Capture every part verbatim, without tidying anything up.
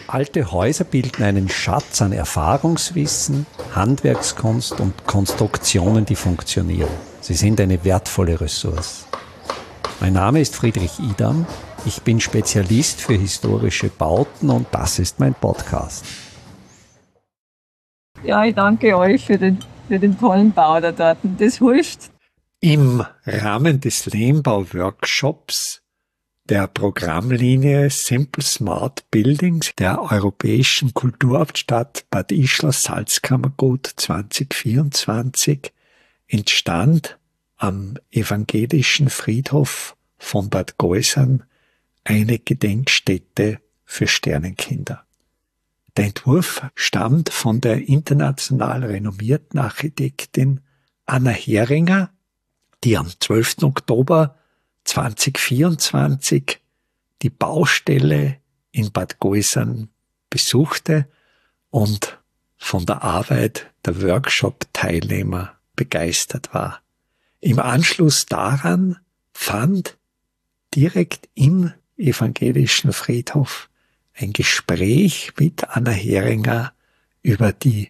Alte Häuser bilden einen Schatz an Erfahrungswissen, Handwerkskunst und Konstruktionen, die funktionieren. Sie sind eine wertvolle Ressource. Mein Name ist Friedrich Idam. Ich bin Spezialist für historische Bauten und das ist mein Podcast. Ja, ich danke euch für den, für den tollen Bau da dort. Das hilft. Im Rahmen des Lehmbau-Workshops der Programmlinie Simple Smart Buildings der Europäischen Kulturhauptstadt Bad Ischl-Salzkammergut zwanzig vierundzwanzig entstand am Evangelischen Friedhof von Bad Geusern eine Gedenkstätte für Sternenkinder. Der Entwurf stammt von der international renommierten Architektin Anna Heringer, die am zwölften Oktober zweitausendvierundzwanzig die Baustelle in Bad Geusern besuchte und von der Arbeit der Workshop-Teilnehmer begeistert war. Im Anschluss daran fand direkt im Evangelischen Friedhof ein Gespräch mit Anna Heringer über die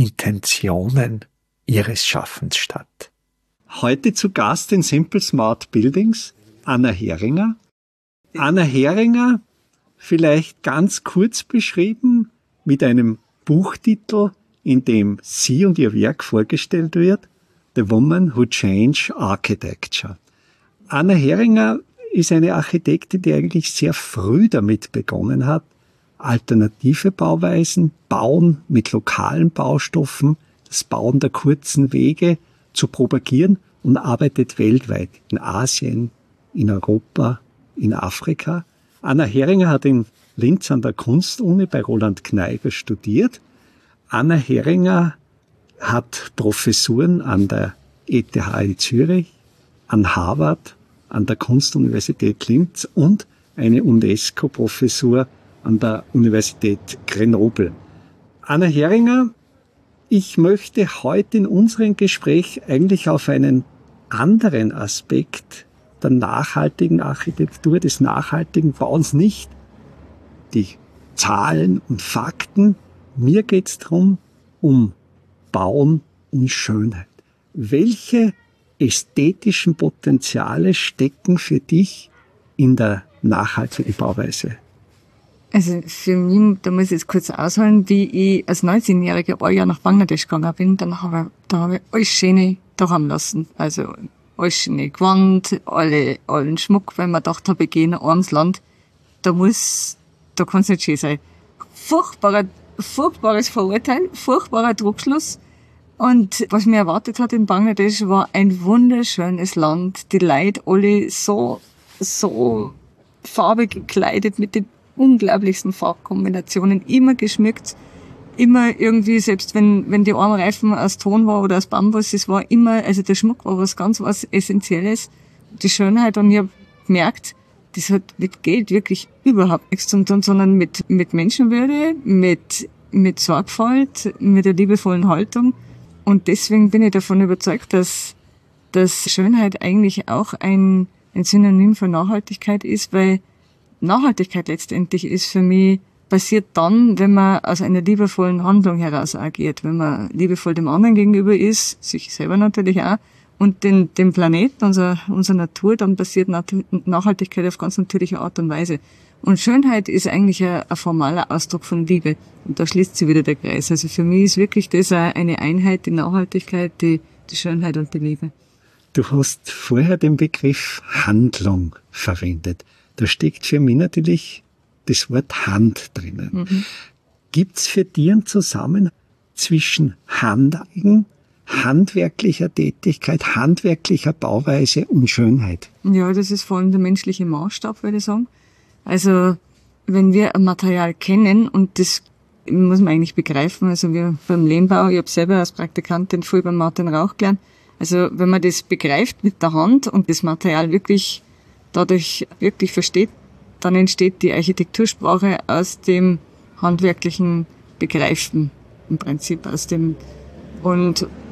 Intentionen ihres Schaffens statt. Heute zu Gast in Simple Smart Buildings Anna Heringer. Anna Heringer, vielleicht ganz kurz beschrieben, mit einem Buchtitel, in dem sie und ihr Werk vorgestellt wird, The Woman Who Changed Architecture. Anna Heringer ist eine Architektin, die eigentlich sehr früh damit begonnen hat, alternative Bauweisen, Bauen mit lokalen Baustoffen, das Bauen der kurzen Wege zu propagieren und arbeitet weltweit, in Asien, in Europa, in Afrika. Anna Heringer hat in Linz an der Kunstuni bei Roland Kneiber studiert. Anna Heringer hat Professuren an der E T H in Zürich, an Harvard, an der Kunstuniversität Linz und eine UNESCO-Professur an der Universität Grenoble. Anna Heringer, ich möchte heute in unserem Gespräch eigentlich auf einen anderen Aspekt der nachhaltigen Architektur, des nachhaltigen Bauens, nicht die Zahlen und Fakten. Mir geht es darum, um Bauen und Schönheit. Welche ästhetischen Potenziale stecken für dich in der nachhaltigen Bauweise? Also für mich, da muss ich jetzt kurz ausholen, wie ich als neunzehnjährige ein Jahr nach Bangladesch gegangen bin, dann habe ich, da habe ich alles Schöne daheim lassen. Also alles schöne Gewand, alle, allen Schmuck, weil man gedacht habe, ich gehe in ein armes Land. Da muss, da kann es nicht schön sein. Furchtbarer, furchtbares Verurteil, furchtbarer Druckschluss. Und was mir erwartet hat in Bangladesch war ein wunderschönes Land. Die Leute alle so, so farbig gekleidet mit den unglaublichsten Farbkombinationen, immer geschmückt, immer irgendwie, selbst wenn, wenn die Armreifen aus Ton war oder aus Bambus, es war immer, also der Schmuck war was ganz was Essentielles, die Schönheit, und ich habe gemerkt, das hat mit Geld wirklich überhaupt nichts zu tun, sondern mit, mit Menschenwürde, mit, mit Sorgfalt, mit der liebevollen Haltung, und deswegen bin ich davon überzeugt, dass, dass Schönheit eigentlich auch ein, ein Synonym für Nachhaltigkeit ist, weil Nachhaltigkeit letztendlich ist für mich passiert dann, wenn man aus einer liebevollen Handlung heraus agiert, wenn man liebevoll dem anderen gegenüber ist, sich selber natürlich auch, und den, dem Planeten, unserer, unserer Natur, dann passiert Nachhaltigkeit auf ganz natürliche Art und Weise. Und Schönheit ist eigentlich ein, ein formaler Ausdruck von Liebe. Und da schließt sich wieder der Kreis. Also für mich ist wirklich das eine Einheit, die Nachhaltigkeit, die, die Schönheit und die Liebe. Du hast vorher den Begriff Handlung verwendet. Da steckt für mich natürlich das Wort Hand drinnen. Mhm. Gibt's für dich einen Zusammenhang zwischen Handwerken, handwerklicher Tätigkeit, handwerklicher Bauweise und Schönheit? Ja, das ist vor allem der menschliche Maßstab, würde ich sagen. Also, wenn wir ein Material kennen, und das muss man eigentlich begreifen, also wir beim Lehmbau, ich habe selber als Praktikantin viel beim Martin Rauch gelernt, also wenn man das begreift mit der Hand und das Material wirklich dadurch wirklich versteht, dann entsteht die Architektursprache aus dem handwerklichen Begreifen, im Prinzip aus dem, und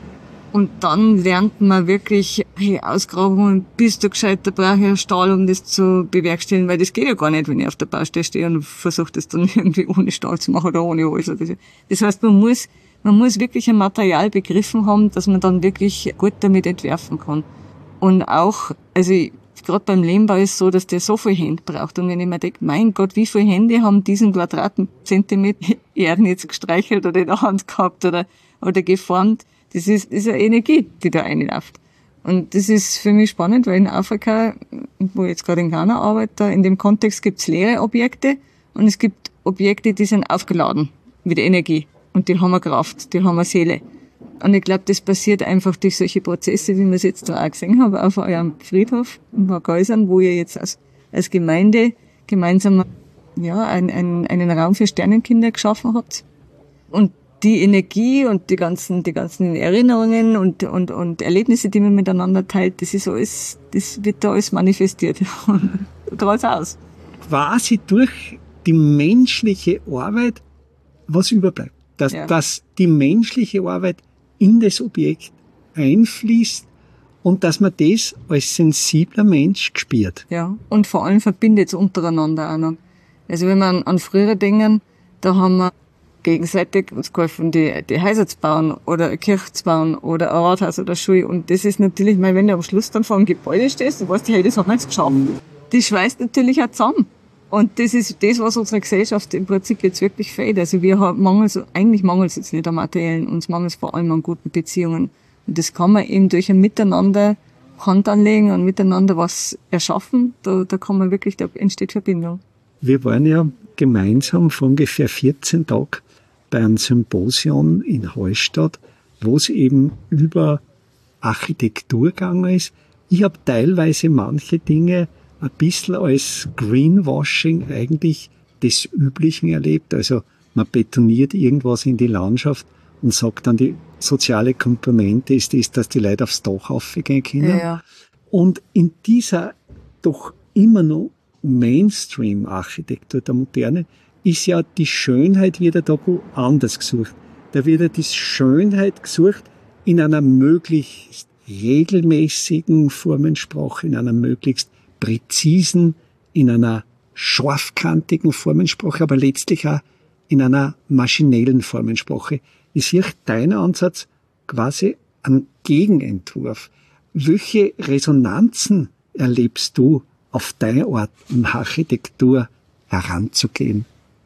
Und dann lernt man wirklich, hey, Ausgrabungen, bist du gescheit, da brauche ich einen Stahl, um das zu bewerkstelligen, weil das geht ja gar nicht, wenn ich auf der Baustelle stehe und versuche das dann irgendwie ohne Stahl zu machen oder ohne alles. Das heißt, man muss, man muss wirklich ein Material begriffen haben, dass man dann wirklich gut damit entwerfen kann. Und auch, also gerade beim Lehmbau ist es so, dass der so viel Hände braucht. Und wenn ich mir denke, mein Gott, wie viele Hände haben diesen Quadratzentimeter Erden jetzt gestreichelt oder in der Hand gehabt oder, oder geformt. Das ist, das ist eine Energie, die da reinläuft. Und das ist für mich spannend, weil in Afrika, wo ich jetzt gerade in Ghana arbeite, in dem Kontext gibt's leere Objekte und es gibt Objekte, die sind aufgeladen mit Energie. Und die haben eine Kraft, die haben eine Seele. Und ich glaube, das passiert einfach durch solche Prozesse, wie wir es jetzt da auch gesehen haben, auf eurem Friedhof in Bargeusern, wo ihr jetzt als, als Gemeinde gemeinsam ja, ein, ein, einen Raum für Sternenkinder geschaffen habt. Und die Energie und die ganzen, die ganzen Erinnerungen und, und, und Erlebnisse, die man miteinander teilt, das ist alles, das wird da alles manifestiert. Draus aus. Quasi durch die menschliche Arbeit was überbleibt. Dass, ja. dass die menschliche Arbeit in das Objekt einfließt und dass man das als sensibler Mensch spürt. Ja, und vor allem verbindet es untereinander auch noch. Also wenn wir an, an frühere denken, da haben wir gegenseitig uns geholfen, die, die Häuser zu bauen oder eine Kirche zu bauen oder ein Rathaus oder eine Schule. Und das ist natürlich, weil wenn du am Schluss dann vor einem Gebäude stehst, du weißt, hey, das haben wir jetzt geschafft. Das schweißt natürlich auch zusammen. Und das ist das, was unsere Gesellschaft im Prinzip jetzt wirklich fehlt. Also wir haben mangels, eigentlich mangels jetzt nicht am Materiellen, uns mangels vor allem an guten Beziehungen. Und das kann man eben durch ein Miteinander Hand anlegen und miteinander was erschaffen. Da, da kann man wirklich, da entsteht Verbindung. Wir waren ja gemeinsam vor ungefähr vierzehn Tagen bei einem Symposion in Hallstatt, wo es eben über Architektur gegangen ist. Ich habe teilweise manche Dinge ein bisschen als Greenwashing eigentlich des Üblichen erlebt. Also man betoniert irgendwas in die Landschaft und sagt dann, die soziale Komponente ist das, dass die Leute aufs Dach raufgehen können. Ja, ja. Und in dieser doch immer noch Mainstream-Architektur der Moderne ist ja die Schönheit wieder da woanders gesucht. Da wird ja die Schönheit gesucht in einer möglichst regelmäßigen Formensprache, in einer möglichst präzisen, in einer scharfkantigen Formensprache, aber letztlich auch in einer maschinellen Formensprache. Ist hier dein Ansatz quasi ein Gegenentwurf? Welche Resonanzen erlebst du auf deine Art, in Architektur heranzugehen?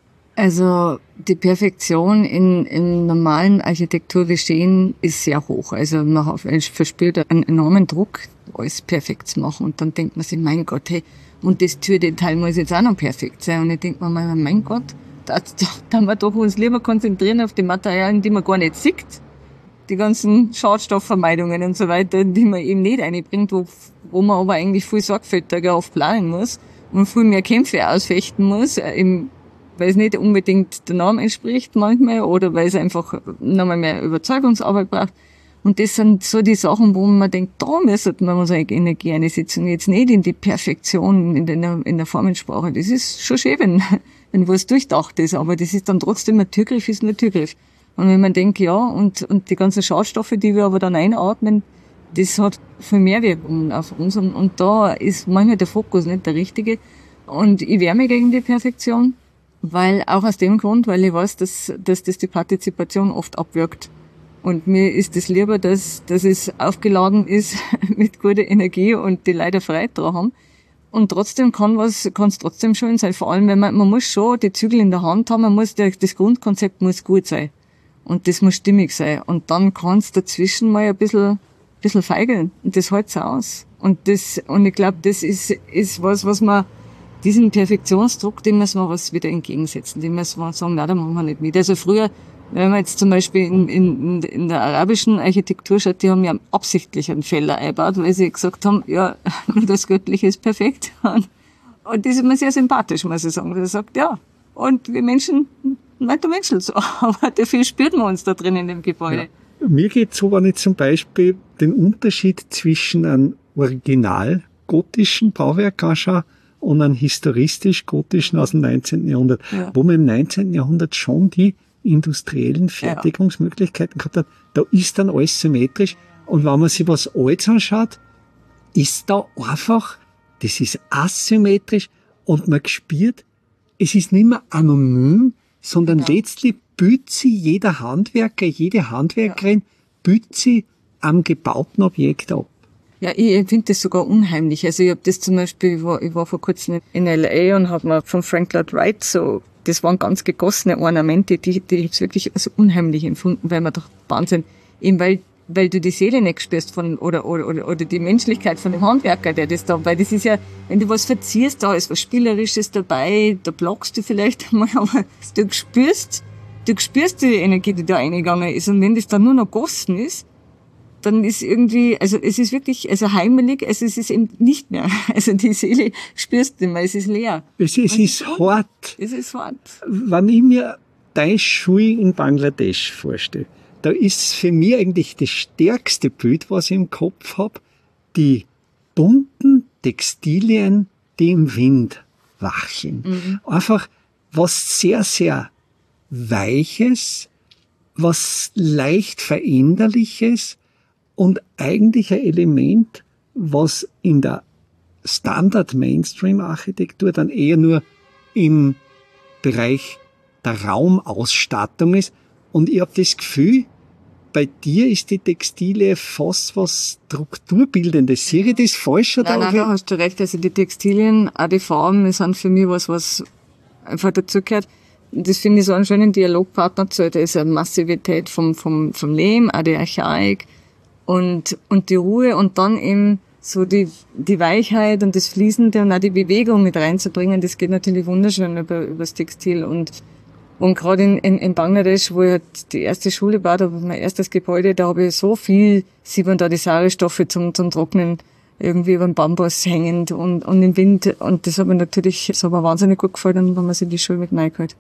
Also die Perfektion in, in normalen Architekturgeschehen ist sehr hoch. Also man verspürt einen enormen Druck, alles perfekt zu machen. Und dann denkt man sich, mein Gott, hey, und das Türdetail muss jetzt auch noch perfekt sein. Und ich denke mir mal, mein Gott, da, da, da wir doch uns lieber konzentrieren auf die Materialien, die man gar nicht sieht. Die ganzen Schadstoffvermeidungen und so weiter, die man eben nicht einbringt, wo, wo man aber eigentlich viel sorgfältiger oft planen muss und viel mehr Kämpfe ausfechten muss, im weil es nicht unbedingt der Norm entspricht manchmal oder weil es einfach nochmal mehr Überzeugungsarbeit braucht. Und das sind so die Sachen, wo man denkt, da müsste man unsere Energie einsetzen, jetzt nicht in die Perfektion in der, in der Formensprache. Das ist schon schön, wenn, wenn was durchdacht ist, aber das ist dann trotzdem ein Türgriff, ist ein Türgriff. Und wenn man denkt, ja, und, und die ganzen Schadstoffe, die wir aber dann einatmen, das hat viel mehr Wirkung auf uns. Und, und da ist manchmal der Fokus nicht der richtige. Und ich wehre mich gegen die Perfektion. Weil, auch aus dem Grund, weil ich weiß, dass, dass das die Partizipation oft abwirkt. Und mir ist es lieber, dass, dass es aufgeladen ist mit guter Energie und die Leute Freude dran haben. Und trotzdem kann was, kann es trotzdem schön sein. Vor allem, wenn man, man muss schon die Zügel in der Hand haben, man muss, der, das Grundkonzept muss gut sein. Und das muss stimmig sein. Und dann kann es dazwischen mal ein bisschen, bisschen feigeln. Und das halt's aus. Und das, und ich glaube, das ist, ist was, was man, diesen Perfektionsdruck, dem müssen wir was wieder entgegensetzen. Dem müssen wir sagen, nein, da machen wir nicht mit. Also früher, wenn man jetzt zum Beispiel in, in, in der arabischen Architektur schaut, die haben ja absichtlich einen Fehler eingebaut, weil sie gesagt haben, ja, das Göttliche ist perfekt. Und das ist mir sehr sympathisch, muss ich sagen. Er sagt, ja, und wir Menschen, nicht der Menschen so, aber dafür spürt man uns da drin in dem Gebäude. Ja. Mir geht so, wenn ich zum Beispiel den Unterschied zwischen einem original gotischen Bauwerk anschaue und einen historistisch-gotischen aus dem neunzehnten Jahrhundert, ja. Wo man im neunzehnten Jahrhundert schon die industriellen Fertigungsmöglichkeiten gehabt hat. Da ist dann alles symmetrisch, Und wenn man sich was Altes anschaut, ist da einfach, das ist asymmetrisch und man spürt, es ist nicht mehr anonym, sondern Genau. letztlich büht sie jeder Handwerker, jede Handwerkerin, ja. büht sie am gebauten Objekt ab. Ja, ich empfinde das sogar unheimlich. Also ich habe das zum Beispiel, ich war, ich war vor kurzem in L A und habe mir von Frank Lloyd Wright so, das waren ganz gegossene Ornamente, die, die ich wirklich also unheimlich empfunden, weil man doch Wahnsinn, eben weil, weil du die Seele nicht spürst von, oder, oder, oder, oder die Menschlichkeit von dem Handwerker, der das da, weil das ist ja, wenn du was verzierst, da ist was Spielerisches dabei, da blockst du vielleicht einmal, aber du spürst, du spürst die Energie, die da eingegangen ist, und wenn das dann nur noch gossen ist, dann ist irgendwie, also es ist wirklich, also heimelig, also es ist eben nicht mehr. Also die Seele spürst du nicht mehr, es ist leer. Es, es ist hart. Es ist hart. Wenn ich mir deine Schule in Bangladesch vorstelle, da ist für mich eigentlich das stärkste Bild, was ich im Kopf habe, die bunten Textilien, die im Wind wacheln. Mhm. Einfach was sehr, sehr Weiches, was leicht Veränderliches, und eigentlich ein Element, was in der Standard-Mainstream-Architektur dann eher nur im Bereich der Raumausstattung ist. Und ich habe das Gefühl, bei dir ist die Textilie fast was Strukturbildendes. Sehe ich das falsch? Oder nein, nein, da hast du recht. Also die Textilien, auch die Farben, sind für mich was, was einfach dazugehört. Das finde ich so einen schönen Dialogpartner zu. Da ist eine Massivität vom, vom, vom Lehm, auch die Archaik. Und, und die Ruhe und dann eben so die, die Weichheit und das Fließende und auch die Bewegung mit reinzubringen, das geht natürlich wunderschön über, über das Textil. Und, und gerade in, in, in Bangladesch, wo ich halt die erste Schule baut habe, mein erstes Gebäude, da habe ich so viel, sieht man da die Saarestoffe zum, zum Trocknen irgendwie über den Bambus hängend und, und im Wind. Und das hat mir natürlich, das hat mir wahnsinnig gut gefallen, wenn man sich die Schule mit reingeholt.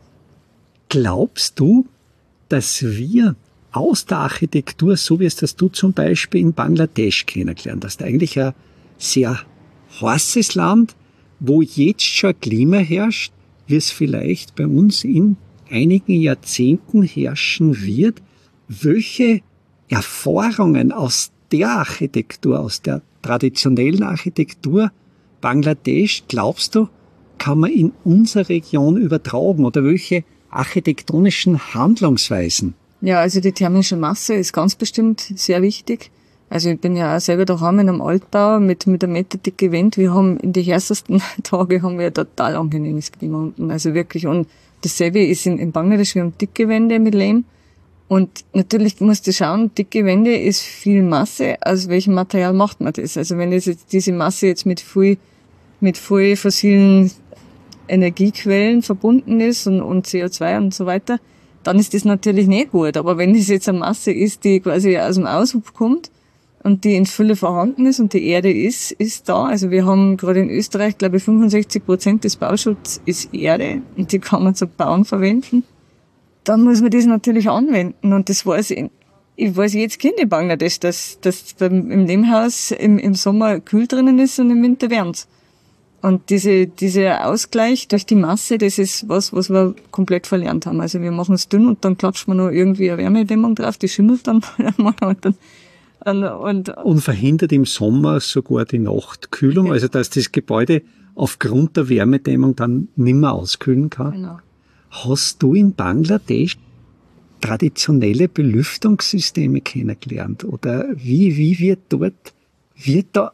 Glaubst du, dass wir aus der Architektur, so wie es das du zum Beispiel in Bangladesch kennengelernt hast, eigentlich ein sehr heißes Land, wo jetzt schon Klima herrscht, wie es vielleicht bei uns in einigen Jahrzehnten herrschen wird. Welche Erfahrungen aus der Architektur, aus der traditionellen Architektur Bangladesch, glaubst du, kann man in unsere Region übertragen? Oder welche architektonischen Handlungsweisen? Ja, also die thermische Masse ist ganz bestimmt sehr wichtig. Also ich bin ja auch selber daheim in einem Altbau mit, mit einer Meter dicke Wand. Wir haben in die härtesten Tage haben wir ein total angenehmes Klima unten. Also wirklich. Und dasselbe ist in, in Bangladesch. Wir haben dicke Wände mit Lehm. Und natürlich musst du schauen, dicke Wände ist viel Masse. Aus welchem Material macht man das? Also wenn das jetzt, diese Masse jetzt mit viel, mit viel fossilen Energiequellen verbunden ist und, und C O zwei und so weiter, dann ist das natürlich nicht gut. Aber wenn das jetzt eine Masse ist, die quasi aus dem Aushub kommt und die in Fülle vorhanden ist und die Erde ist, ist da. Also wir haben gerade in Österreich, glaube ich, fünfundsechzig Prozent des Bauschutzes ist Erde und die kann man zum Bauen verwenden. Dann muss man das natürlich anwenden und das weiß ich. Ich weiß jetzt Kind in Bangladesch, dass, dass im Lehmhaus im, im Sommer kühl drinnen ist und im Winter wärmt. Und diese, dieser Ausgleich durch die Masse, das ist was, was wir komplett verlernt haben. Also wir machen es dünn und dann klatscht man noch irgendwie eine Wärmedämmung drauf, die schimmelt dann mal und dann, und, und, und verhindert im Sommer sogar die Nachtkühlung, ja. Also dass das Gebäude aufgrund der Wärmedämmung dann nimmer auskühlen kann. Genau. Hast du in Bangladesch traditionelle Belüftungssysteme kennengelernt? Oder wie, wie wird dort, wird da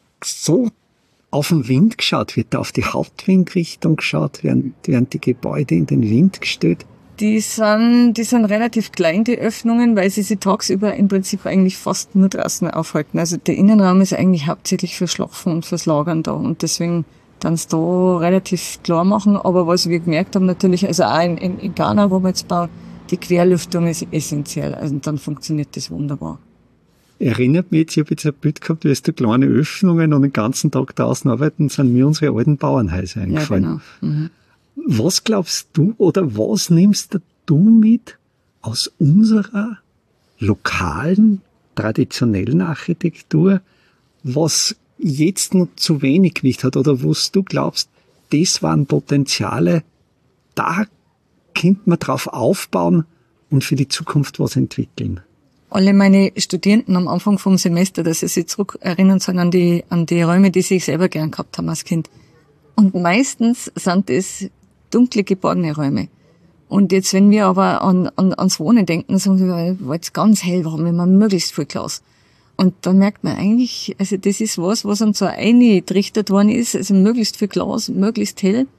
so auf den Wind geschaut? Wird da auf die Hauptwindrichtung geschaut? Werden, werden die Gebäude in den Wind gestellt? Die sind, die sind relativ klein, die Öffnungen, weil sie sich tagsüber im Prinzip eigentlich fast nur draußen aufhalten. Also der Innenraum ist eigentlich hauptsächlich für Schlafen und fürs Lagern da. Und deswegen dann es da relativ klar machen. Aber was wir gemerkt haben natürlich, also auch in, in, in Ghana, wo wir jetzt bauen, die Querlüftung ist essentiell. Also dann funktioniert das wunderbar. Erinnert mich jetzt, ich habe jetzt ein Bild gehabt, wie es da kleine Öffnungen und den ganzen Tag draußen arbeiten, sind mir unsere alten Bauernhäuser eingefallen. Ja, genau. Mhm. Was glaubst du oder was nimmst du mit aus unserer lokalen, traditionellen Architektur, was jetzt noch zu wenig Gewicht hat oder was du glaubst, das waren Potenziale, da könnte man drauf aufbauen und für die Zukunft was entwickeln? alle meine Studierenden am Anfang vom Semester, dass sie sich zurück erinnern sollen an die, an die Räume, die sie selber gern gehabt haben als Kind. Und meistens sind es dunkle, geborgene Räume. Und jetzt, wenn wir aber an, an, ans Wohnen denken, sagen wir, wir wollen es ganz hell haben, wir haben möglichst viel Glas. Und dann merkt man eigentlich, also das ist was, was uns so eingetrichtert worden ist, also möglichst viel Glas, möglichst hell.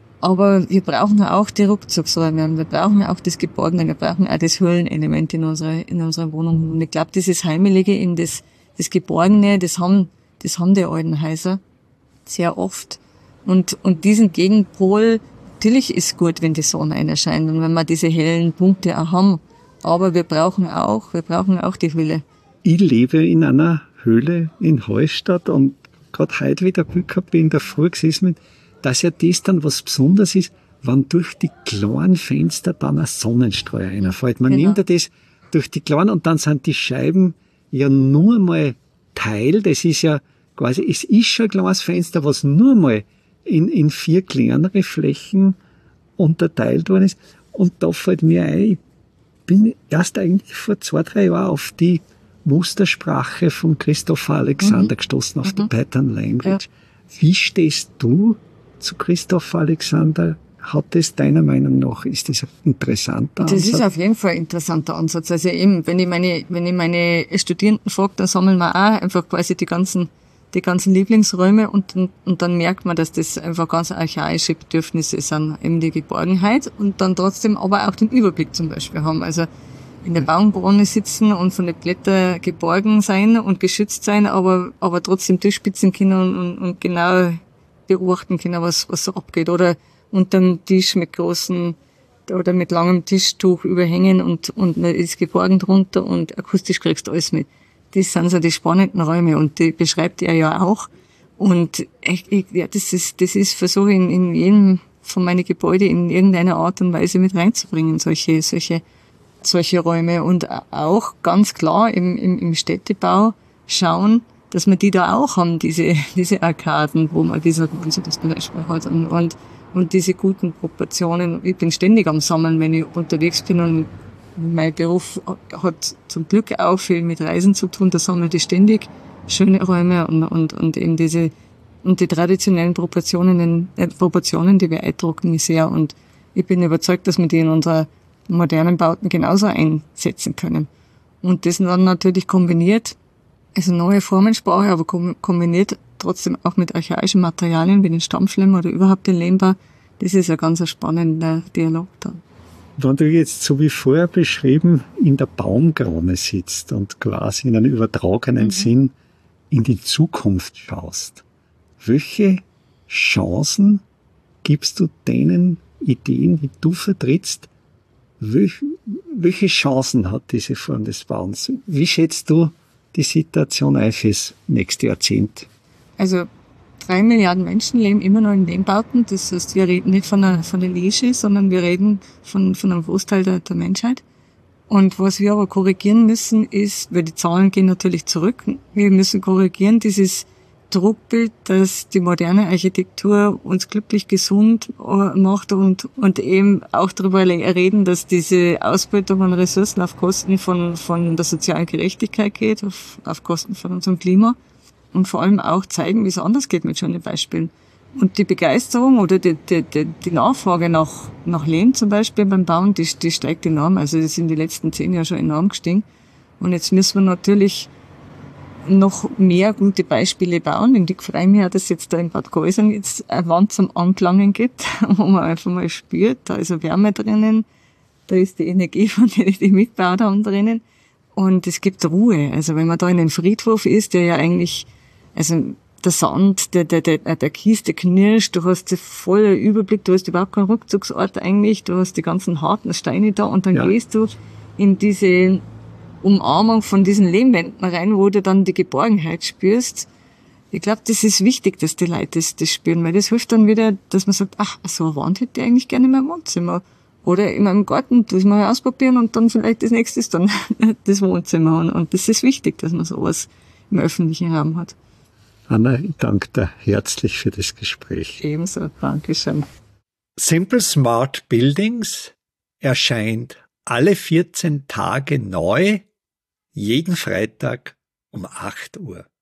Aber wir brauchen auch die Rückzugsräume und wir brauchen auch das Geborgene, wir brauchen auch das Höhlenelement in unserer, in unserer Wohnung. Und ich glaube, dieses Heimelige, in das, das Geborgene, das haben, das haben die alten Häuser sehr oft. Und, und diesen Gegenpol, natürlich ist gut, wenn die Sonne erscheint und wenn wir diese hellen Punkte auch haben. Aber wir brauchen auch, wir brauchen auch die Höhle. Ich lebe in einer Höhle in Hallstatt und gerade heute wieder Glück gehabt, bin in der Früh gesessen, dass ja das dann was Besonderes ist, wenn durch die kleinen Fenster dann ein Sonnenstrahl reinfällt. Man Genau. nimmt ja das durch die kleinen und dann sind die Scheiben ja nur mal Teil, das ist ja quasi, es ist schon ein kleines Fenster, was nur mal in, in vier kleinere Flächen unterteilt worden ist. Und da fällt mir ein, ich bin erst eigentlich vor zwei, drei Jahren auf die Mustersprache von Christopher Alexander mhm. gestoßen, auf mhm. die Python Language. Ja. Wie stehst du zu Christopher Alexander? Hat das deiner Meinung nach, ist das ein interessanter das Ansatz? Das ist auf jeden Fall ein interessanter Ansatz. Also eben, wenn ich meine, wenn ich meine Studierenden frage, dann sammeln wir auch einfach quasi die ganzen, die ganzen Lieblingsräume und, und, und dann merkt man, dass das einfach ganz archaische Bedürfnisse sind, eben die Geborgenheit und dann trotzdem aber auch den Überblick zum Beispiel haben. Also in der Baumkrone sitzen und von den Blättern geborgen sein und geschützt sein, aber, aber trotzdem durchspitzen können und, und, und genau beobachten können, was, was so abgeht. Oder unterm Tisch mit großen oder mit langem Tischtuch überhängen und, und man ist geborgen drunter und akustisch kriegst du alles mit. Das sind so die spannenden Räume und die beschreibt er ja auch. Und ich, ich, ja, das ist, das ist versuche in, in jedem von meinen Gebäuden in irgendeiner Art und Weise mit reinzubringen, solche, solche, solche Räume. Und auch ganz klar im, im, im Städtebau schauen, dass man die da auch haben, diese, diese Arkaden, wo man diese, diese das zum Beispiel hat und, und, und diese guten Proportionen. Ich bin ständig am Sammeln, wenn ich unterwegs bin und mein Beruf hat zum Glück auch viel mit Reisen zu tun, da sammle ich ständig schöne Räume und, und, und eben diese, und die traditionellen Proportionen, äh, Proportionen, die beeindrucken mich sehr und ich bin überzeugt, dass wir die in unserer modernen Bauten genauso einsetzen können. Und das dann natürlich kombiniert, also neue Formensprache, aber kombiniert trotzdem auch mit archaischen Materialien wie den Stammschlemm oder überhaupt den Lehmbau, das ist ein ganz spannender Dialog dann. Wenn du jetzt, so wie vorher beschrieben, in der Baumkrone sitzt und quasi in einem übertragenen mhm. Sinn in die Zukunft schaust, welche Chancen gibst du denen Ideen, die du vertrittst? Welche, welche Chancen hat diese Form des Bauens? Wie schätzt du die Situation ein fürs nächste Jahrzehnt? Also drei Milliarden Menschen leben immer noch in Lehmbauten. Das heißt, wir reden nicht von einer, von der Nische, sondern wir reden von, von einem Großteil der, der Menschheit. Und was wir aber korrigieren müssen ist, weil die Zahlen gehen natürlich zurück, wir müssen korrigieren dieses Druckbild, dass die moderne Architektur uns glücklich gesund macht und, und eben auch darüber reden, dass diese Ausbeutung von Ressourcen auf Kosten von, von der sozialen Gerechtigkeit geht, auf, auf Kosten von unserem Klima. Und vor allem auch zeigen, wie es anders geht mit schönen Beispielen. Und die Begeisterung oder die, die, die, die Nachfrage nach, nach Lehm zum Beispiel beim Bauen, die, die steigt enorm. Also das ist in den letzten zehn Jahren schon enorm gestiegen. Und jetzt müssen wir natürlich noch mehr gute Beispiele bauen. Und ich freue mich auch, dass jetzt da in Bad Gäusern jetzt eine Wand zum Anklangen gibt, wo man einfach mal spürt, da ist eine Wärme drinnen, da ist die Energie von denen, die Mitbauer da drinnen. Und es gibt Ruhe. Also wenn man da in einem Friedhof ist, der ja eigentlich, also der Sand, der, der, der, der Kies, der knirscht, du hast den vollen Überblick, du hast überhaupt keinen Rückzugsort eigentlich, du hast die ganzen harten Steine da und dann ja. gehst du in diese Umarmung von diesen Lehmwänden rein, wo du dann die Geborgenheit spürst. Ich glaube, das ist wichtig, dass die Leute das, das spüren, weil das hilft dann wieder, dass man sagt, ach, so eine Wand hätte ich eigentlich gerne in meinem Wohnzimmer. Oder in meinem Garten, das mal ausprobieren und dann vielleicht das nächste ist dann das Wohnzimmer. Und, und das ist wichtig, dass man sowas im öffentlichen Raum hat. Anna, ich danke dir herzlich für das Gespräch. Ebenso, Dankeschön. Simple Smart Buildings erscheint alle vierzehn Tage neu Jeden Freitag um acht Uhr.